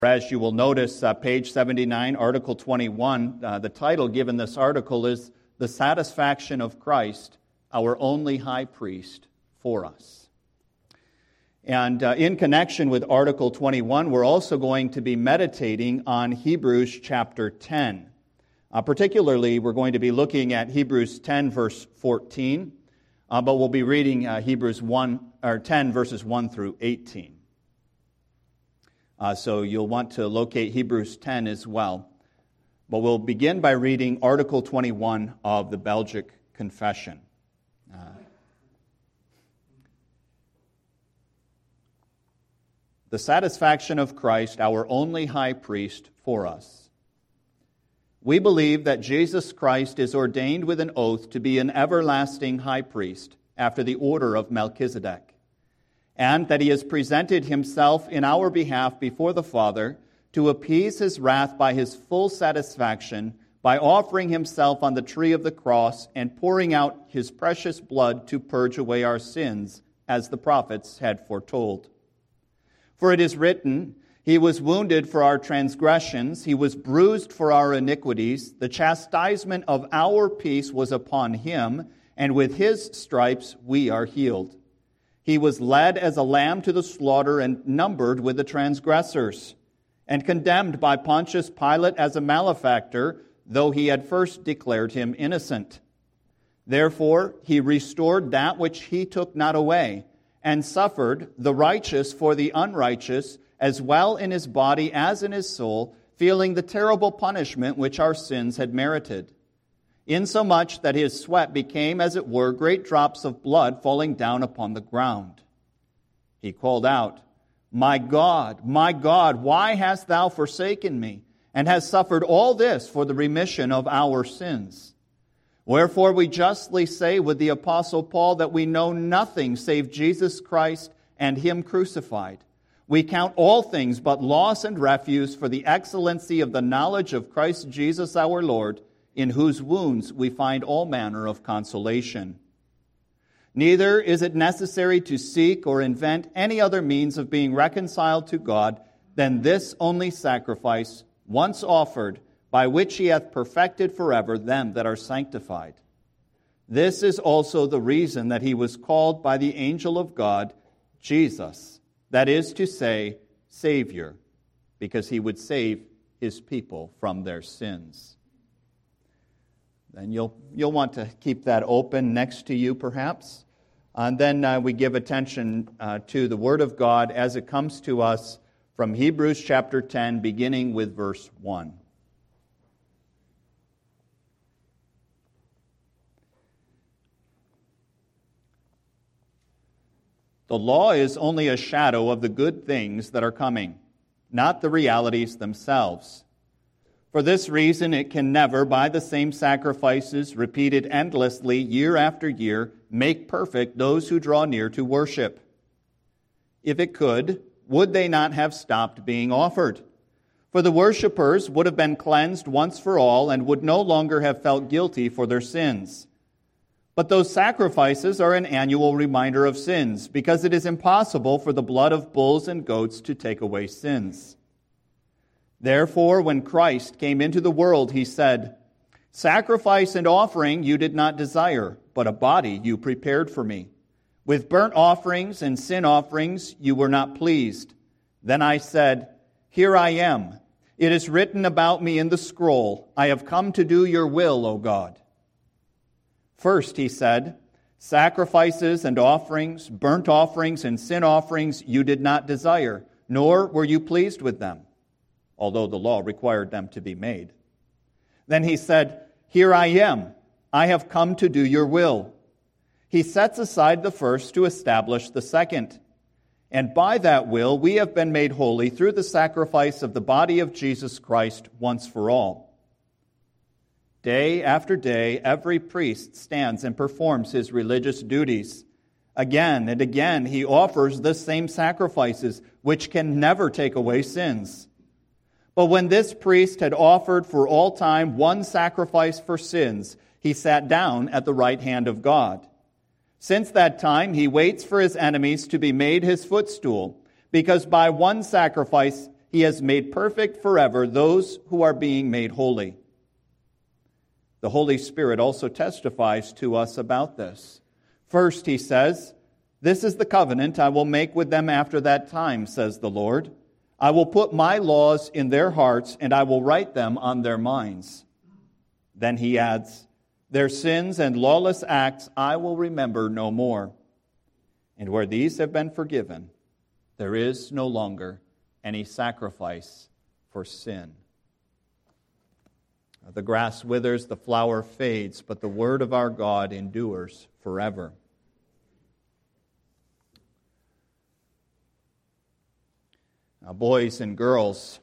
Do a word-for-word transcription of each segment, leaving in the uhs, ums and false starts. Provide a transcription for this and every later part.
As you will notice, uh, page seventy-nine, Article twenty-one, uh, the title given this article is The Satisfaction of Christ, Our Only High Priest for Us. And uh, in connection with Article twenty-one, we're also going to be meditating on Hebrews chapter ten. Uh, particularly, we're going to be looking at Hebrews ten, verse fourteen, uh, but we'll be reading uh, Hebrews one or ten, verses one through eighteen. Uh, so you'll want to locate Hebrews ten as well. But we'll begin by reading Article twenty-one of the Belgic Confession. Uh, the satisfaction of Christ, our only high priest for us. We believe that Jesus Christ is ordained with an oath to be an everlasting high priest after the order of Melchizedek, and that he has presented himself in our behalf before the Father to appease his wrath by his full satisfaction by offering himself on the tree of the cross and pouring out his precious blood to purge away our sins, as the prophets had foretold. For it is written, "He was wounded for our transgressions, he was bruised for our iniquities, the chastisement of our peace was upon him, and with his stripes we are healed. He was led as a lamb to the slaughter and numbered with the transgressors, and condemned by Pontius Pilate as a malefactor, though he had first declared him innocent. Therefore he restored that which he took not away, and suffered the righteous for the unrighteous, as well in his body as in his soul, feeling the terrible punishment which our sins had merited, insomuch that his sweat became, as it were, great drops of blood falling down upon the ground. He called out, 'My God, my God, why hast thou forsaken me, and hast suffered all this for the remission of our sins?' Wherefore we justly say with the Apostle Paul that we know nothing save Jesus Christ and him crucified. We count all things but loss and refuse for the excellency of the knowledge of Christ Jesus our Lord, in whose wounds we find all manner of consolation. Neither is it necessary to seek or invent any other means of being reconciled to God than this only sacrifice, once offered, by which he hath perfected forever them that are sanctified. This is also the reason that he was called by the angel of God Jesus, that is to say, Savior, because he would save his people from their sins." Then you'll you'll want to keep that open next to you, perhaps. And then uh, we give attention uh, to the Word of God as it comes to us from Hebrews chapter ten, beginning with verse one. The law is only a shadow of the good things that are coming, not the realities themselves. For this reason, it can never, by the same sacrifices repeated endlessly year after year, make perfect those who draw near to worship. If it could, would they not have stopped being offered? For the worshippers would have been cleansed once for all and would no longer have felt guilty for their sins. But those sacrifices are an annual reminder of sins, because it is impossible for the blood of bulls and goats to take away sins. Therefore, when Christ came into the world, he said, "Sacrifice and offering you did not desire, but a body you prepared for me. With burnt offerings and sin offerings you were not pleased. Then I said, Here I am. It is written about me in the scroll, I have come to do your will, O God." First, he said, "Sacrifices and offerings, burnt offerings and sin offerings you did not desire, nor were you pleased with them," although the law required them to be made. Then he said, "Here I am. I have come to do your will." He sets aside the first to establish the second. And by that will we have been made holy through the sacrifice of the body of Jesus Christ once for all. Day after day, every priest stands and performs his religious duties. Again and again, he offers the same sacrifices, which can never take away sins. But when this priest had offered for all time one sacrifice for sins, he sat down at the right hand of God. Since that time, he waits for his enemies to be made his footstool, because by one sacrifice he has made perfect forever those who are being made holy. The Holy Spirit also testifies to us about this. First, he says, "This is the covenant I will make with them after that time, says the Lord. I will put my laws in their hearts, and I will write them on their minds." Then he adds, "Their sins and lawless acts I will remember no more. And where these have been forgiven, there is no longer any sacrifice for sin." The grass withers, the flower fades, but the word of our God endures forever. Now, boys and girls,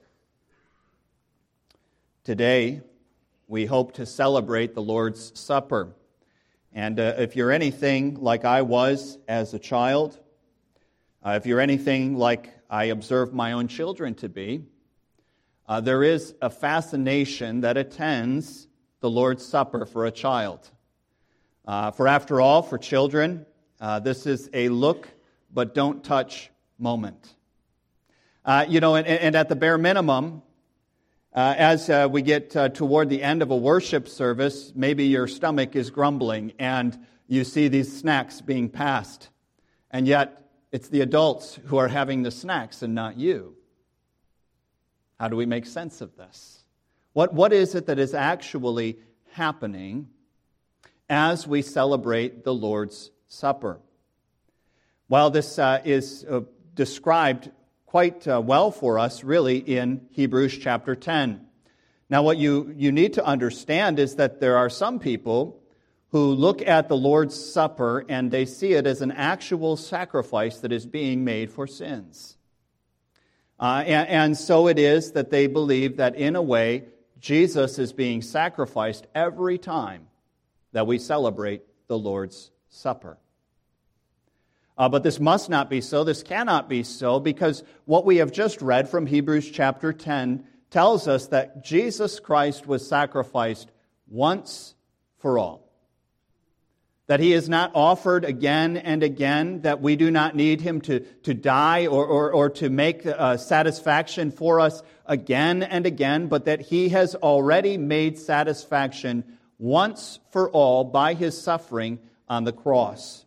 today we hope to celebrate the Lord's Supper. And uh, if you're anything like I was as a child, uh, if you're anything like I observe my own children to be, uh, there is a fascination that attends the Lord's Supper for a child. Uh, for after all, for children, uh, this is a look but don't touch moment. Uh, you know, and, and at the bare minimum, uh, as uh, we get uh, toward the end of a worship service, maybe your stomach is grumbling and you see these snacks being passed. And yet, it's the adults who are having the snacks and not you. How do we make sense of this? What, what is it that is actually happening as we celebrate the Lord's Supper? Well, this uh, is uh, described quite uh, well for us, really, in Hebrews chapter ten. Now, what you, you need to understand is that there are some people who look at the Lord's Supper and they see it as an actual sacrifice that is being made for sins. Uh, and, and so it is that they believe that, in a way, Jesus is being sacrificed every time that we celebrate the Lord's Supper. Uh, but this must not be so. This cannot be so, because what we have just read from Hebrews chapter ten tells us that Jesus Christ was sacrificed once for all. That he is not offered again and again, that we do not need him to, to die or, or, or to make uh, satisfaction for us again and again, but that he has already made satisfaction once for all by his suffering on the cross.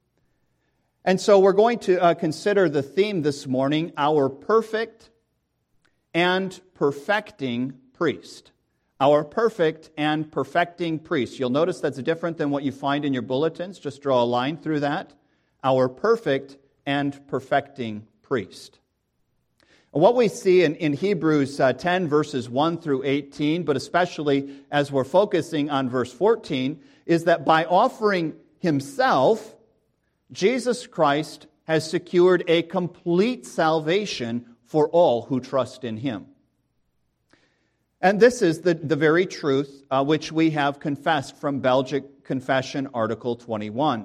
And so we're going to uh, consider the theme this morning, our perfect and perfecting priest. Our perfect and perfecting priest. You'll notice that's different than what you find in your bulletins. Just draw a line through that. Our perfect and perfecting priest. What we see in, in Hebrews uh, ten, verses one through eighteen, but especially as we're focusing on verse fourteen, is that by offering himself, Jesus Christ has secured a complete salvation for all who trust in him. And this is the, the very truth uh, which we have confessed from Belgic Confession, Article twenty-one.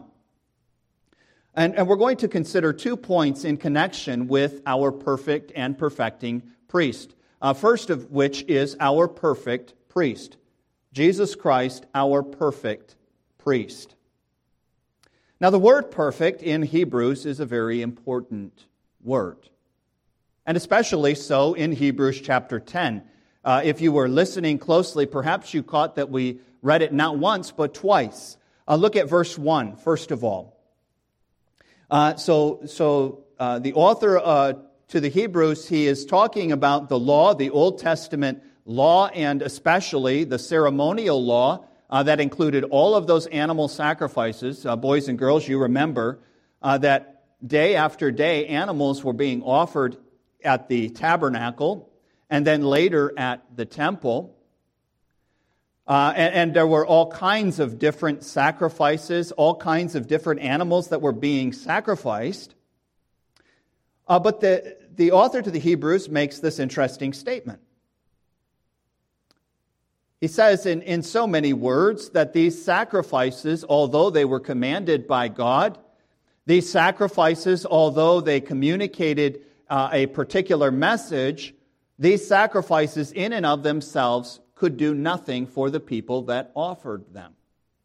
And, and we're going to consider two points in connection with our perfect and perfecting priest. Uh, first of which is our perfect priest. Jesus Christ, our perfect priest. Now, the word perfect in Hebrews is a very important word. And especially so in Hebrews chapter ten. Uh, if you were listening closely, perhaps you caught that we read it not once, but twice. Uh, look at verse one, first of all. Uh, so so uh, the author uh, to the Hebrews, he is talking about the law, the Old Testament law, and especially the ceremonial law uh, that included all of those animal sacrifices. Uh, boys and girls, you remember uh, that day after day, animals were being offered at the tabernacle, and then later at the temple. Uh, and, and there were all kinds of different sacrifices, all kinds of different animals that were being sacrificed. Uh, but the, the author to the Hebrews makes this interesting statement. He says in, in so many words that these sacrifices, although they were commanded by God, these sacrifices, although they communicated uh, a particular message, these sacrifices in and of themselves could do nothing for the people that offered them.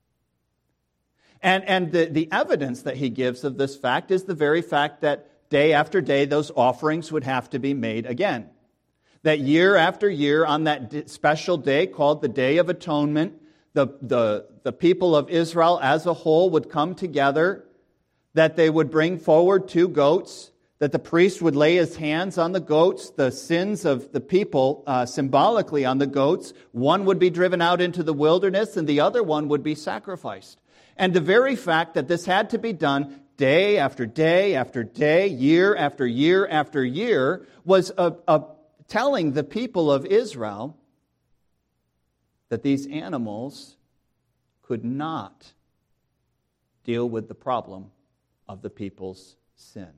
And, and the, the evidence that he gives of this fact is the very fact that day after day those offerings would have to be made again. That year after year, on that special day called the Day of Atonement, the, the, the people of Israel as a whole would come together, that they would bring forward two goats, that the priest would lay his hands on the goats, the sins of the people uh, symbolically on the goats. One would be driven out into the wilderness, and the other one would be sacrificed. And the very fact that this had to be done day after day after day, year after year after year, was a, a telling the people of Israel that these animals could not deal with the problem of the people's sin.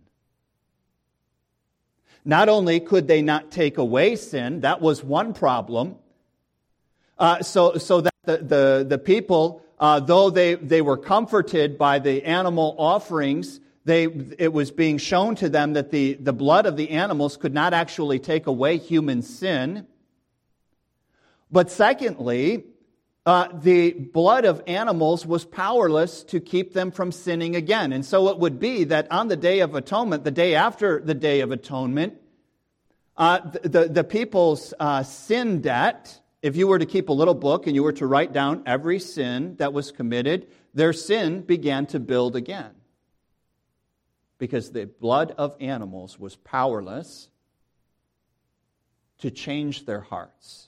Not only could they not take away sin, that was one problem, uh, so, so that the, the, the people, uh, though they, they were comforted by the animal offerings, They, it was being shown to them that the, the blood of the animals could not actually take away human sin. But secondly, uh, the blood of animals was powerless to keep them from sinning again. And so it would be that on the Day of Atonement, the day after the Day of Atonement, uh, the, the, the people's uh, sin debt, if you were to keep a little book and you were to write down every sin that was committed, their sin began to build again. Because the blood of animals was powerless to change their hearts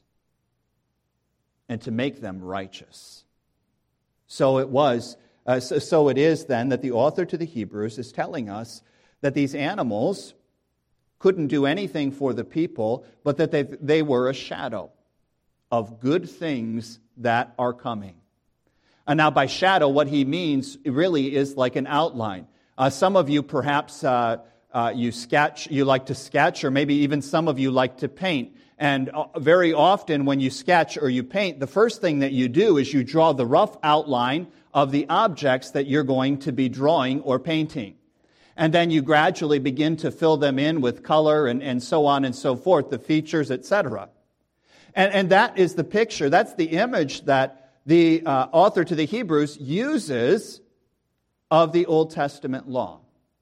and to make them righteous. So it was, uh, so, so it is then that the author to the Hebrews is telling us that these animals couldn't do anything for the people, but that they, they were a shadow of good things that are coming. And now by shadow, what he means really is like an outline. Uh, some of you perhaps uh, uh, you sketch, you like to sketch, or maybe even some of you like to paint. And uh, very often when you sketch or you paint, the first thing that you do is you draw the rough outline of the objects that you're going to be drawing or painting. And then you gradually begin to fill them in with color and, and so on and so forth, the features, et cetera. And, and that is the picture, that's the image that the uh, author to the Hebrews uses of the Old Testament law.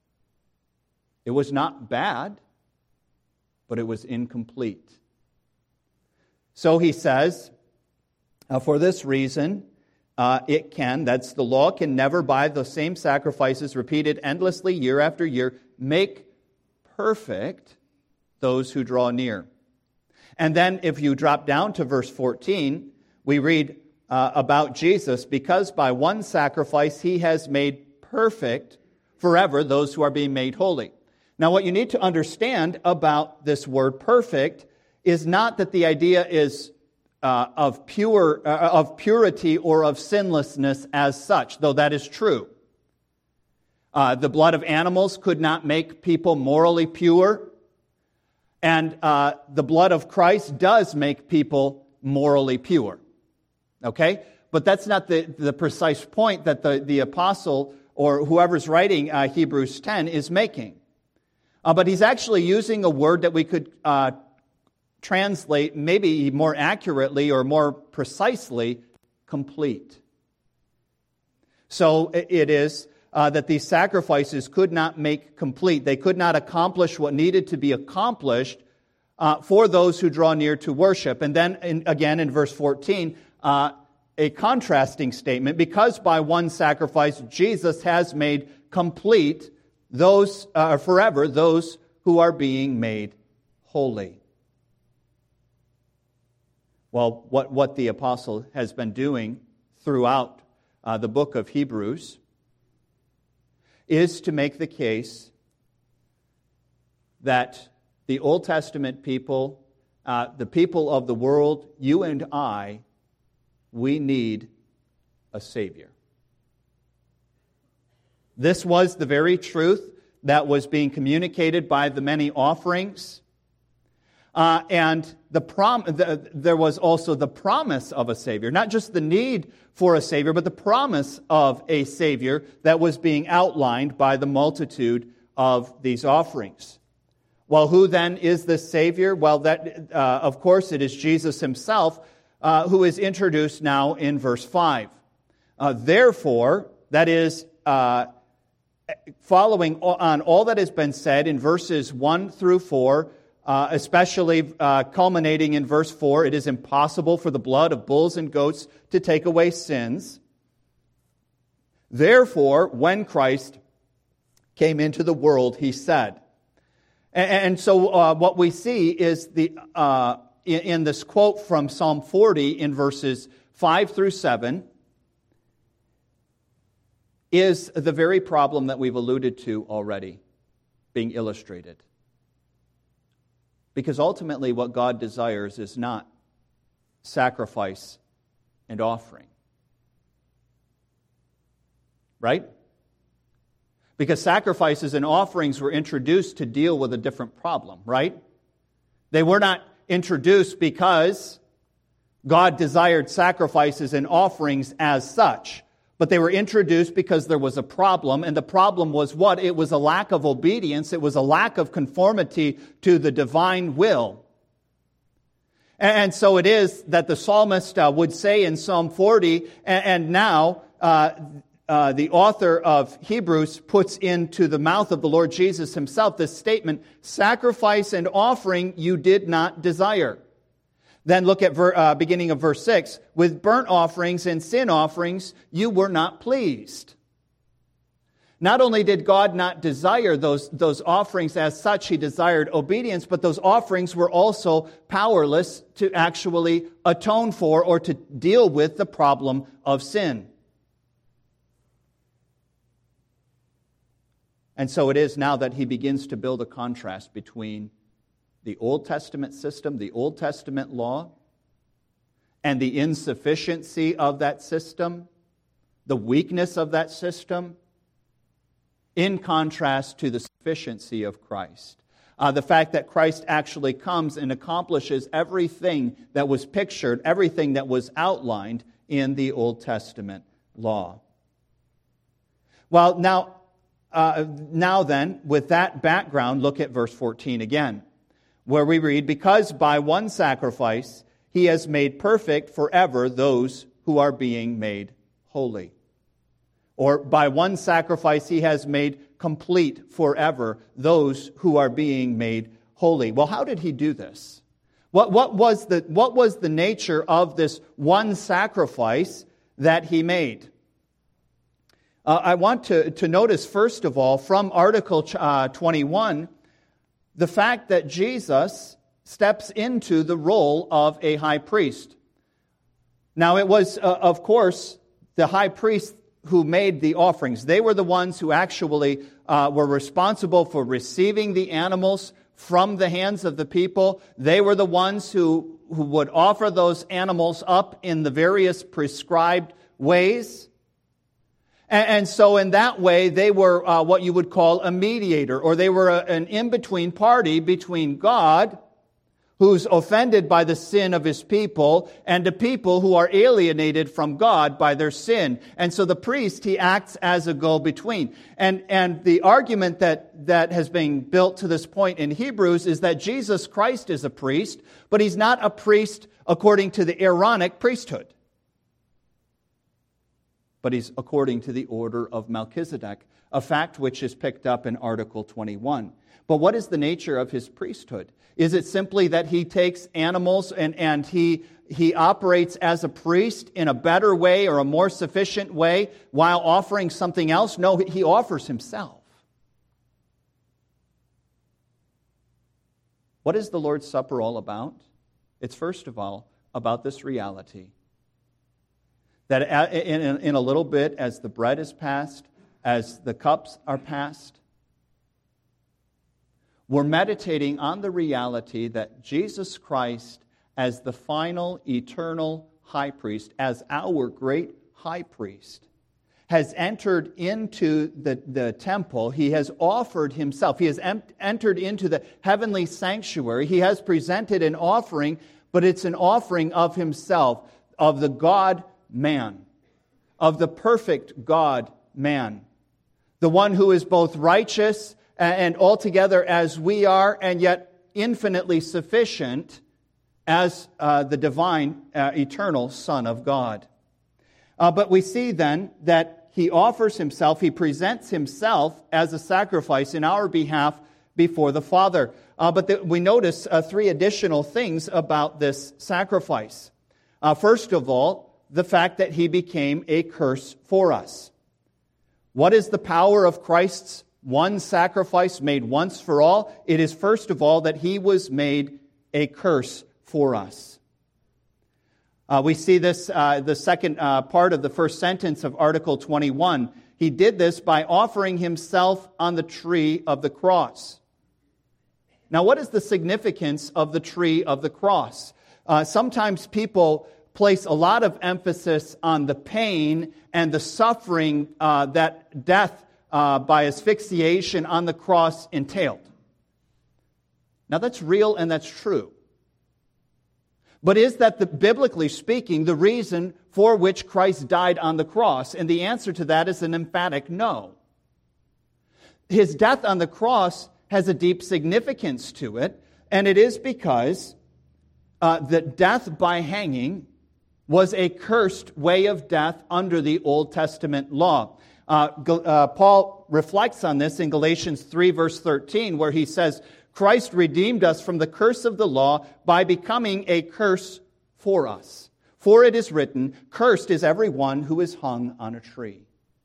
It was not bad, but it was incomplete. So he says, uh, for this reason, uh, it can, that's the law, can never by the same sacrifices repeated endlessly year after year, make perfect those who draw near. And then if you drop down to verse fourteen, we read uh, about Jesus, because by one sacrifice he has made perfect forever those who are being made holy. Now, what you need to understand about this word perfect is not that the idea is uh, of pure, uh, of purity or of sinlessness as such, though that is true. Uh, the blood of animals could not make people morally pure, and uh, the blood of Christ does make people morally pure. Okay? But that's not the, the precise point that the, the apostle or whoever's writing uh, Hebrews ten is making. Uh, but he's actually using a word that we could uh, translate maybe more accurately or more precisely, complete. So it is uh, that these sacrifices could not make complete. They could not accomplish what needed to be accomplished uh, for those who draw near to worship. And then in, again in verse fourteen, uh, a contrasting statement, because by one sacrifice Jesus has made complete those uh, forever those who are being made holy. Well, what, what the apostle has been doing throughout uh, the book of Hebrews is to make the case that the Old Testament people, uh, the people of the world, you and I, we need a Savior. This was the very truth that was being communicated by the many offerings. Uh, and the prom- the, there was also the promise of a Savior. Not just the need for a Savior, but the promise of a Savior that was being outlined by the multitude of these offerings. Well, who then is this Savior? Well, that uh, of course it is Jesus himself, uh, who is introduced now in verse five. Uh, therefore, that is... Uh, Following on all that has been said in verses one through four, uh, uh, especially uh, culminating in verse four, it is impossible for the blood of bulls and goats to take away sins. Therefore, when Christ came into the world, he said. And, and so uh, what we see is the uh, in, in this quote from Psalm forty in verses five through seven, is the very problem that we've alluded to already being illustrated. Because ultimately what God desires is not sacrifice and offering. Right? Because sacrifices and offerings were introduced to deal with a different problem, right? They were not introduced because God desired sacrifices and offerings as such. But they were introduced because there was a problem, and the problem was what? It was a lack of obedience. It was a lack of conformity to the divine will. And so it is that the psalmist uh, would say in Psalm forty, and now uh, uh, the author of Hebrews puts into the mouth of the Lord Jesus himself this statement, sacrifice and offering you did not desire. Then look at ver, uh, beginning of verse six. With burnt offerings and sin offerings, you were not pleased. Not only did God not desire those, those offerings as such, he desired obedience, but those offerings were also powerless to actually atone for or to deal with the problem of sin. And so it is now that he begins to build a contrast between the Old Testament system, the Old Testament law, and the insufficiency of that system, the weakness of that system, in contrast to the sufficiency of Christ. Uh, the fact that Christ actually comes and accomplishes everything that was pictured, everything that was outlined in the Old Testament law. Well, now, uh, now then, with that background, look at verse fourteen again, where we read, because by one sacrifice he has made perfect forever those who are being made holy. Or by one sacrifice he has made complete forever those who are being made holy. Well, how did he do this? What, what, was the, what was the nature of this one sacrifice that he made? Uh, I want to, to notice, first of all, from Article uh, twenty-one, the fact that Jesus steps into the role of a high priest. Now, it was, uh, of course, the high priest who made the offerings. They were the ones who actually uh, were responsible for receiving the animals from the hands of the people. They were the ones who, who would offer those animals up in the various prescribed ways. And so in that way, they were uh, what you would call a mediator, or they were a, an in-between party between God, who's offended by the sin of his people, and the people who are alienated from God by their sin. And so the priest, he acts as a go-between. And, and the argument that, that has been built to this point in Hebrews is that Jesus Christ is a priest, but he's not a priest according to the Aaronic priesthood, but he's according to the order of Melchizedek, a fact which is picked up in Article twenty-one. But what is the nature of his priesthood? Is it simply that he takes animals and, and he, he operates as a priest in a better way or a more sufficient way while offering something else? No, he offers himself. What is the Lord's Supper all about? It's first of all about this reality that in, in, in a little bit, as the bread is passed, as the cups are passed, we're meditating on the reality that Jesus Christ, as the final eternal high priest, as our great high priest, has entered into the, the temple. He has offered himself. He has em- entered into the heavenly sanctuary. He has presented an offering, but it's an offering of himself, of the God man, of the perfect God man, the one who is both righteous and altogether as we are, and yet infinitely sufficient as uh, the divine, uh, eternal Son of God. Uh, but we see then that he offers himself, he presents himself as a sacrifice in our behalf before the Father. Uh, but the, we notice uh, three additional things about this sacrifice. Uh, first of all, the fact that he became a curse for us. What is the power of Christ's one sacrifice made once for all? It is first of all that he was made a curse for us. Uh, we see this, uh, the second uh, part of the first sentence of Article twenty-one. He did this by offering himself on the tree of the cross. Now, what is the significance of the tree of the cross? Uh, sometimes people place a lot of emphasis on the pain and the suffering uh, that death uh, by asphyxiation on the cross entailed. Now, that's real and that's true. But is that, the, biblically speaking, the reason for which Christ died on the cross? And the answer to that is an emphatic no. His death on the cross has a deep significance to it, and it is because uh, that death by hanging was a cursed way of death under the Old Testament law. Uh, uh, Paul reflects on this in Galatians three, verse thirteen, where he says, Christ redeemed us from the curse of the law by becoming a curse for us. For it is written, cursed is everyone who is hung on a tree.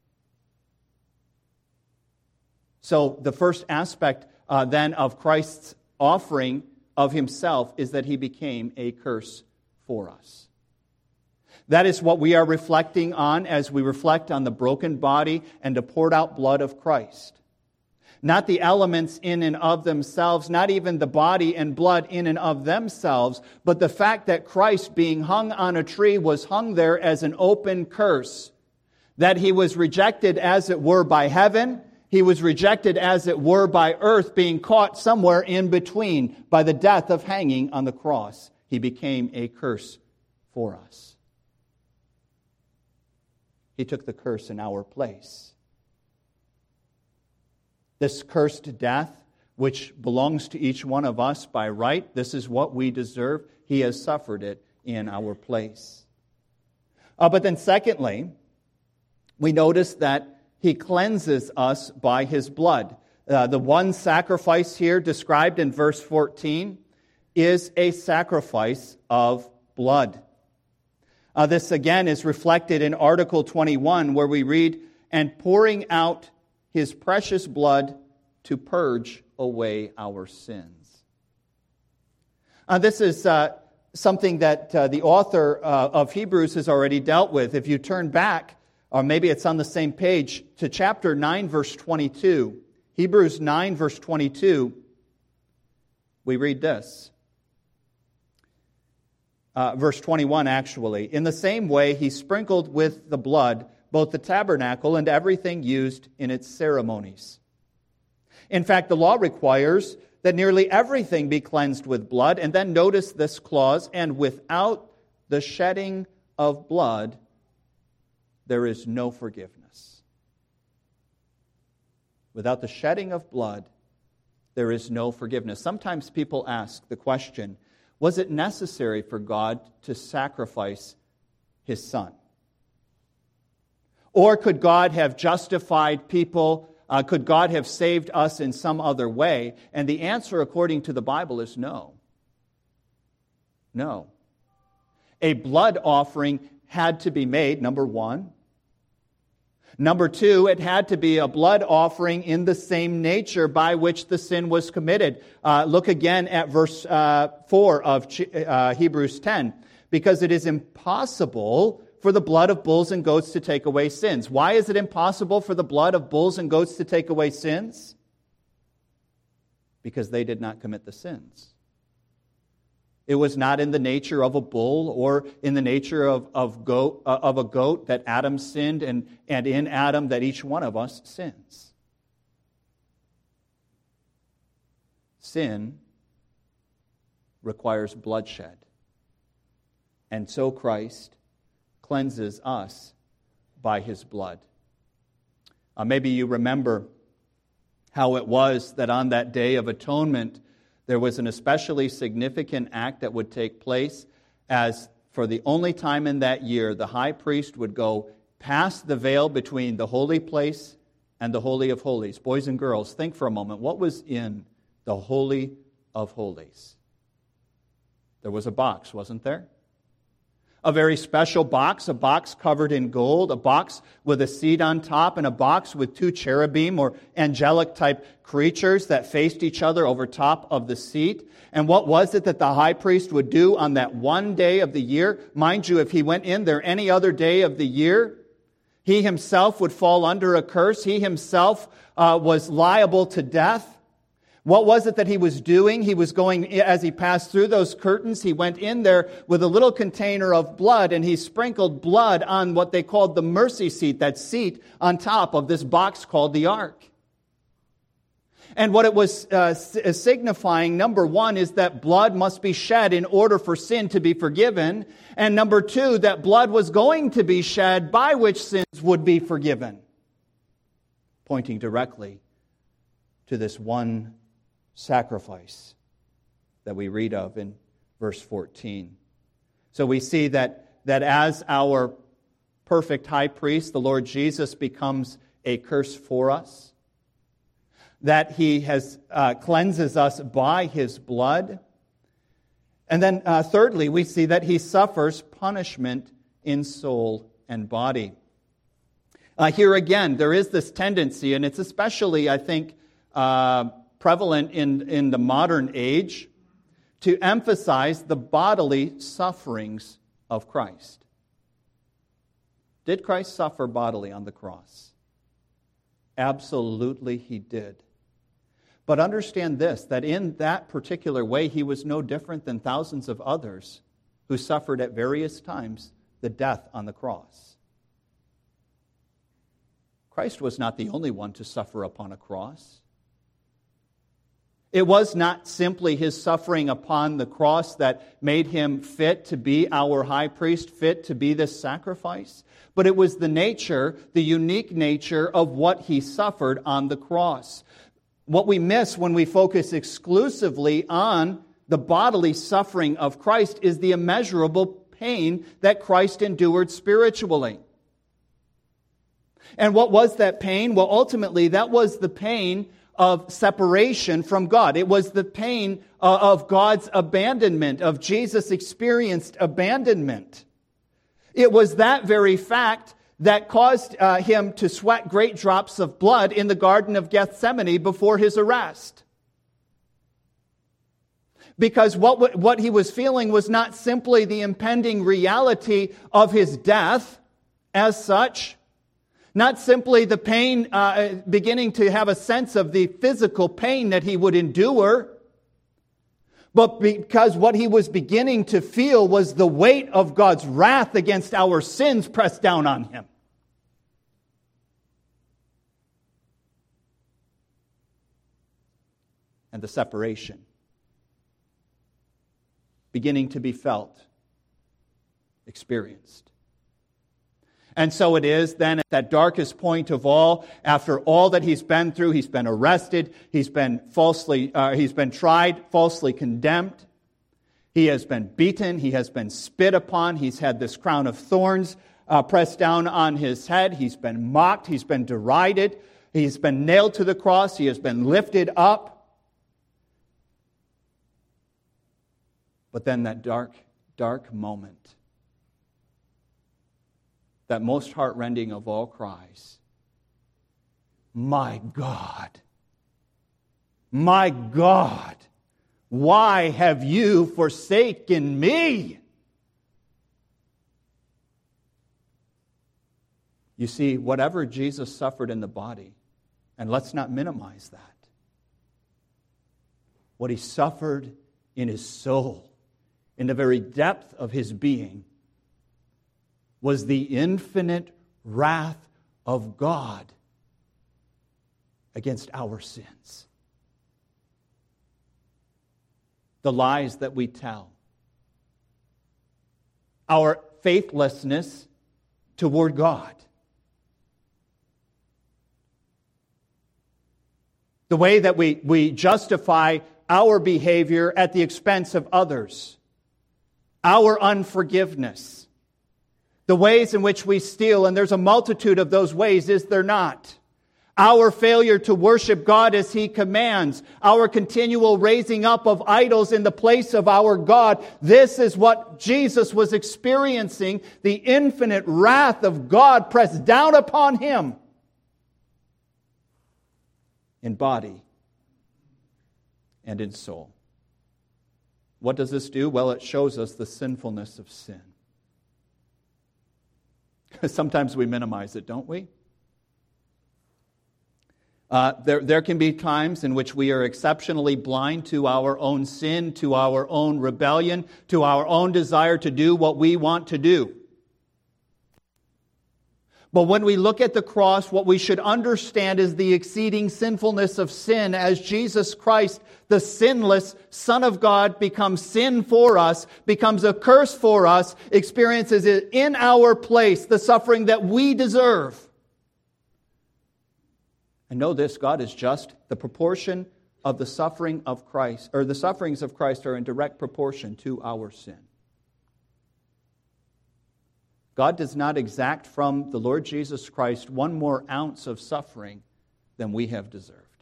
So the first aspect uh, then of Christ's offering of himself is that he became a curse for us. That is what we are reflecting on as we reflect on the broken body and the poured out blood of Christ. Not the elements in and of themselves, not even the body and blood in and of themselves, but the fact that Christ, being hung on a tree, was hung there as an open curse. That he was rejected, as it were, by heaven. He was rejected, as it were, by earth, being caught somewhere in between by the death of hanging on the cross. He became a curse for us. He took the curse in our place. This cursed death, which belongs to each one of us by right, this is what we deserve. He has suffered it in our place. Uh, but then secondly, we notice that he cleanses us by his blood. Uh, the one sacrifice here described in verse fourteen is a sacrifice of blood. Uh, this again is reflected in Article twenty-one, where we read, and pouring out his precious blood to purge away our sins. Uh, this is uh, something that uh, the author uh, of Hebrews has already dealt with. If you turn back, or maybe it's on the same page, to chapter nine, verse twenty-two. Hebrews nine, verse twenty-two, we read this. Uh, verse twenty-one, actually. In the same way, he sprinkled with the blood both the tabernacle and everything used in its ceremonies. In fact, the law requires that nearly everything be cleansed with blood. And then notice this clause, and without the shedding of blood, there is no forgiveness. Without the shedding of blood, there is no forgiveness. Sometimes people ask the question, was it necessary for God to sacrifice his Son? Or could God have justified people? Uh, could God have saved us in some other way? And the answer, according to the Bible, is no. No. A blood offering had to be made, number one. Number two, it had to be a blood offering in the same nature by which the sin was committed. Uh, look again at verse uh, four of uh, Hebrews ten. Because it is impossible for the blood of bulls and goats to take away sins. Why is it impossible for the blood of bulls and goats to take away sins? Because they did not commit the sins. It was not in the nature of a bull or in the nature of, of, goat, uh, of a goat that Adam sinned, and, and in Adam that each one of us sins. Sin requires bloodshed. And so Christ cleanses us by his blood. Uh, maybe you remember how it was that on that day of atonement, there was an especially significant act that would take place, as for the only time in that year, the high priest would go past the veil between the holy place and the Holy of Holies. Boys and girls, think for a moment, what was in the Holy of Holies. There was a box, wasn't there? A very special box, a box covered in gold, a box with a seat on top, and a box with two cherubim or angelic-type creatures that faced each other over top of the seat. And what was it that the high priest would do on that one day of the year? Mind you, if he went in there any other day of the year, he himself would fall under a curse. He himself uh, was liable to death. What was it that he was doing? He was going, as he passed through those curtains, he went in there with a little container of blood, and he sprinkled blood on what they called the mercy seat, that seat on top of this box called the ark. And what it was uh, signifying, number one, is that blood must be shed in order for sin to be forgiven. And number two, that blood was going to be shed by which sins would be forgiven. Pointing directly to this one sacrifice that we read of in verse fourteen. So we see that, that as our perfect high priest, the Lord Jesus becomes a curse for us, that he has uh, cleanses us by his blood. And then uh, thirdly, we see that he suffers punishment in soul and body. Uh, here again, there is this tendency, and it's especially, I think, uh, prevalent in, in the modern age, to emphasize the bodily sufferings of Christ. Did Christ suffer bodily on the cross? Absolutely he did. But understand this, that in that particular way, he was no different than thousands of others who suffered at various times the death on the cross. Christ was not the only one to suffer upon a cross. It was not simply his suffering upon the cross that made him fit to be our high priest, fit to be this sacrifice, but it was the nature, the unique nature of what he suffered on the cross. What we miss when we focus exclusively on the bodily suffering of Christ is the immeasurable pain that Christ endured spiritually. And what was that pain? Well, ultimately, that was the pain of separation from God. It was the pain uh, of God's abandonment, of Jesus' experienced abandonment. It was that very fact that caused uh, him to sweat great drops of blood in the Garden of Gethsemane before his arrest. Because what, what he was feeling was not simply the impending reality of his death as such, not simply the pain, uh, beginning to have a sense of the physical pain that he would endure, but because what he was beginning to feel was the weight of God's wrath against our sins pressed down on him. And the separation beginning to be felt, experienced. And so it is then at that darkest point of all, after all that he's been through, he's been arrested, he's been falsely, uh, he's been tried, falsely condemned, he has been beaten, he has been spit upon, he's had this crown of thorns uh, pressed down on his head, he's been mocked, he's been derided, he's been nailed to the cross, he has been lifted up. But then that dark, dark moment, that most heartrending of all cries, my God, my God, why have you forsaken me? You see, whatever Jesus suffered in the body, and let's not minimize that, what he suffered in his soul, in the very depth of his being, was the infinite wrath of God against our sins. The lies that we tell, our faithlessness toward God, the way that we, we justify our behavior at the expense of others, our unforgiveness, the ways in which we steal, and there's a multitude of those ways, is there not? Our failure to worship God as He commands, our continual raising up of idols in the place of our God. This is what Jesus was experiencing, the infinite wrath of God pressed down upon Him in body and in soul. What does this do? Well, it shows us the sinfulness of sin. Sometimes we minimize it, don't we? Uh, there, there can be times in which we are exceptionally blind to our own sin, to our own rebellion, to our own desire to do what we want to do. But when we look at the cross, what we should understand is the exceeding sinfulness of sin as Jesus Christ, the sinless Son of God, becomes sin for us, becomes a curse for us, experiences it in our place, the suffering that we deserve. And know this, God is just. The proportion of the suffering of Christ, or the sufferings of Christ, are in direct proportion to our sin. God does not exact from the Lord Jesus Christ one more ounce of suffering than we have deserved.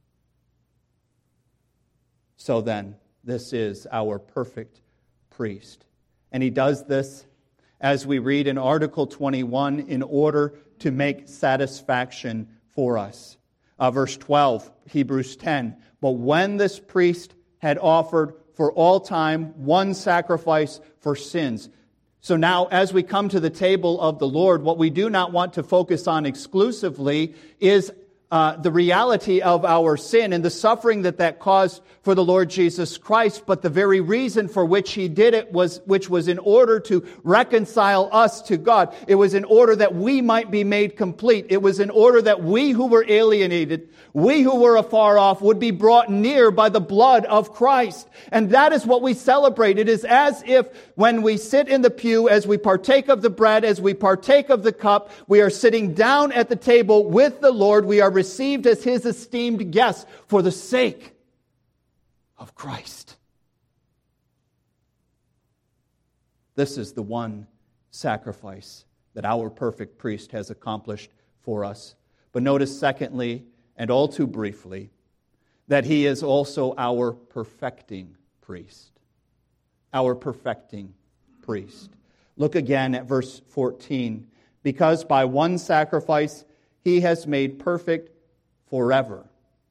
So then, this is our perfect priest. And He does this, as we read in Article twenty-one, in order to make satisfaction for us. Uh, verse twelve, Hebrews ten. But when this priest had offered for all time one sacrifice for sins. So now, as we come to the table of the Lord, what we do not want to focus on exclusively is uh, the reality of our sin and the suffering that that caused for the Lord Jesus Christ, but the very reason for which He did it was, which was in order to reconcile us to God. It was in order that we might be made complete. It was in order that we who were alienated, we who were afar off, would be brought near by the blood of Christ. And that is what we celebrate. It is as if when we sit in the pew, as we partake of the bread, as we partake of the cup, we are sitting down at the table with the Lord. We are received as His esteemed guests for the sake of Christ. This is the one sacrifice that our perfect priest has accomplished for us. But notice, secondly, and all too briefly, that He is also our perfecting priest. Our perfecting priest. Look again at verse fourteen. Because by one sacrifice He has made perfect forever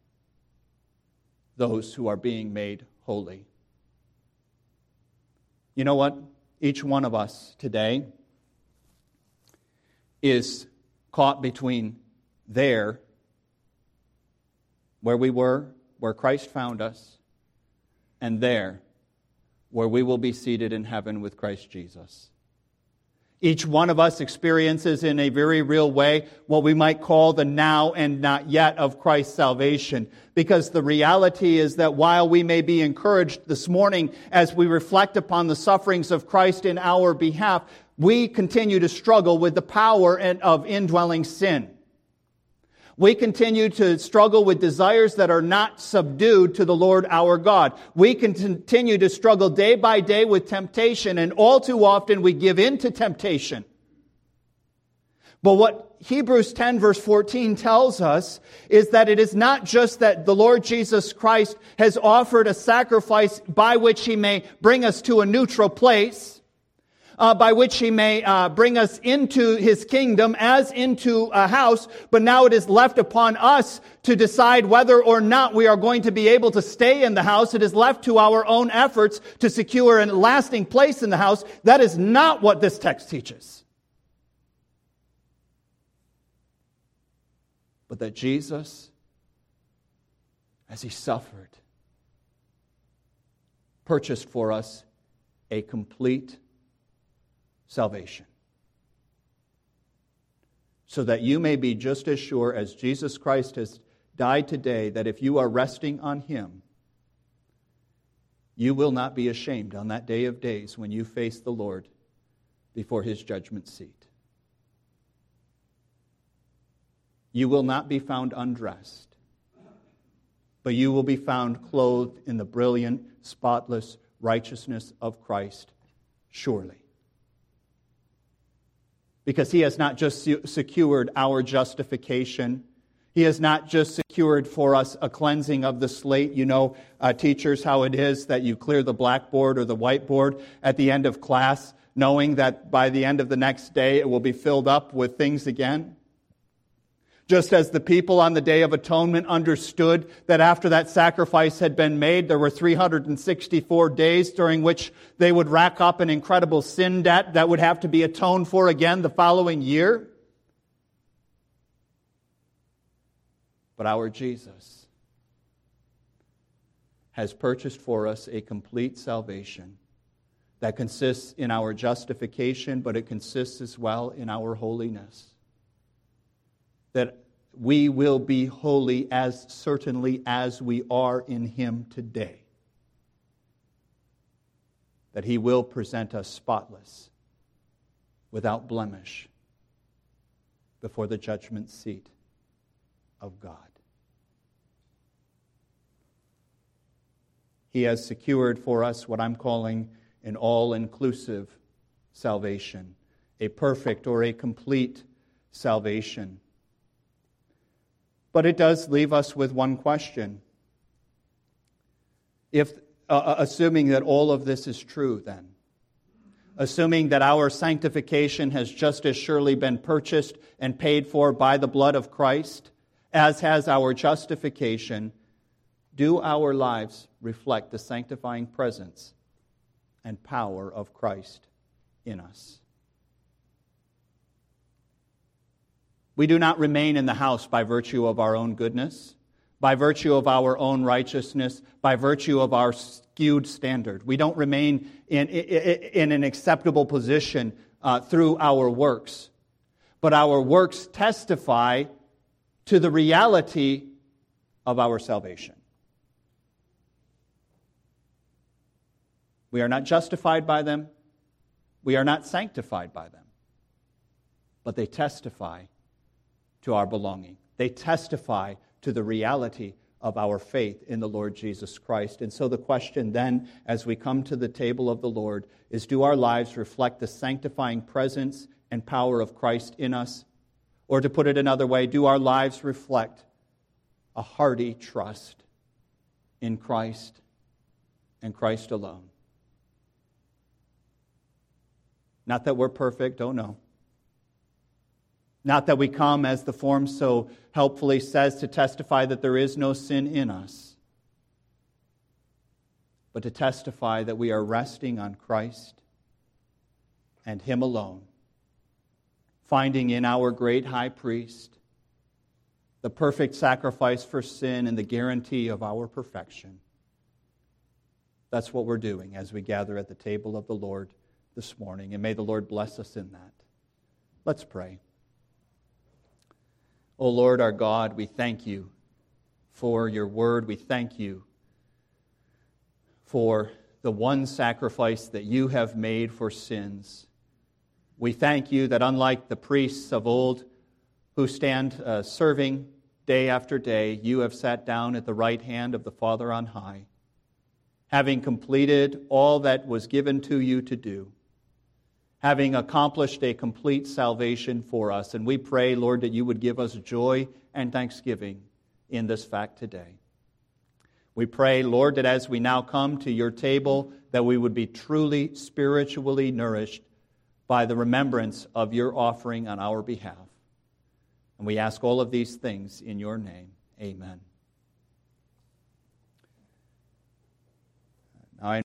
those who are being made holy. You know what? Each one of us today is caught between there, where we were, where Christ found us, and there, where we will be seated in heaven with Christ Jesus. Each one of us experiences in a very real way what we might call the now and not yet of Christ's salvation. Because the reality is that while we may be encouraged this morning as we reflect upon the sufferings of Christ in our behalf, we continue to struggle with the power of indwelling sin. We continue to struggle with desires that are not subdued to the Lord our God. We continue to struggle day by day with temptation, and all too often we give in to temptation. But what Hebrews ten verse fourteen tells us is that it is not just that the Lord Jesus Christ has offered a sacrifice by which He may bring us to a neutral place, Uh, by which He may uh, bring us into His kingdom as into a house, but now it is left upon us to decide whether or not we are going to be able to stay in the house. It is left to our own efforts to secure a lasting place in the house. That is not what this text teaches. But that Jesus, as He suffered, purchased for us a complete salvation. So that you may be just as sure as Jesus Christ has died today, that if you are resting on Him, you will not be ashamed on that day of days when you face the Lord before His judgment seat. You will not be found undressed, but you will be found clothed in the brilliant, spotless righteousness of Christ, surely. Because He has not just secured our justification, He has not just secured for us a cleansing of the slate. You know, uh, teachers, how it is that you clear the blackboard or the whiteboard at the end of class, knowing that by the end of the next day it will be filled up with things again. Just as the people on the Day of Atonement understood that after that sacrifice had been made, there were three hundred sixty-four days during which they would rack up an incredible sin debt that would have to be atoned for again the following year. But our Jesus has purchased for us a complete salvation that consists in our justification, but it consists as well in our holiness. That we will be holy as certainly as we are in Him today. That He will present us spotless, without blemish, before the judgment seat of God. He has secured for us what I'm calling an all-inclusive salvation, a perfect or a complete salvation. But it does leave us with one question. If, uh, assuming that all of this is true, then, assuming that our sanctification has just as surely been purchased and paid for by the blood of Christ, as has our justification, do our lives reflect the sanctifying presence and power of Christ in us? We do not remain in the house by virtue of our own goodness, by virtue of our own righteousness, by virtue of our skewed standard. We don't remain in, in, in an acceptable position uh, through our works. But our works testify to the reality of our salvation. We are not justified by them. We are not sanctified by them. But they testify to our belonging. They testify to the reality of our faith in the Lord Jesus Christ. And so the question then, as we come to the table of the Lord, is, do our lives reflect the sanctifying presence and power of Christ in us? Or to put it another way, do our lives reflect a hearty trust in Christ and Christ alone? Not that we're perfect, oh no. Not that we come, as the form so helpfully says, to testify that there is no sin in us, but to testify that we are resting on Christ and Him alone, finding in our great high priest the perfect sacrifice for sin and the guarantee of our perfection. That's what we're doing as we gather at the table of the Lord this morning, and may the Lord bless us in that. Let's pray. O Lord our God, we thank you for your word. We thank you for the one sacrifice that you have made for sins. We thank you that unlike the priests of old who stand uh, serving day after day, you have sat down at the right hand of the Father on high, having completed all that was given to you to do, having accomplished a complete salvation for us. And we pray, Lord, that you would give us joy and thanksgiving in this fact today. We pray, Lord, that as we now come to your table, that we would be truly spiritually nourished by the remembrance of your offering on our behalf. And we ask all of these things in your name. Amen.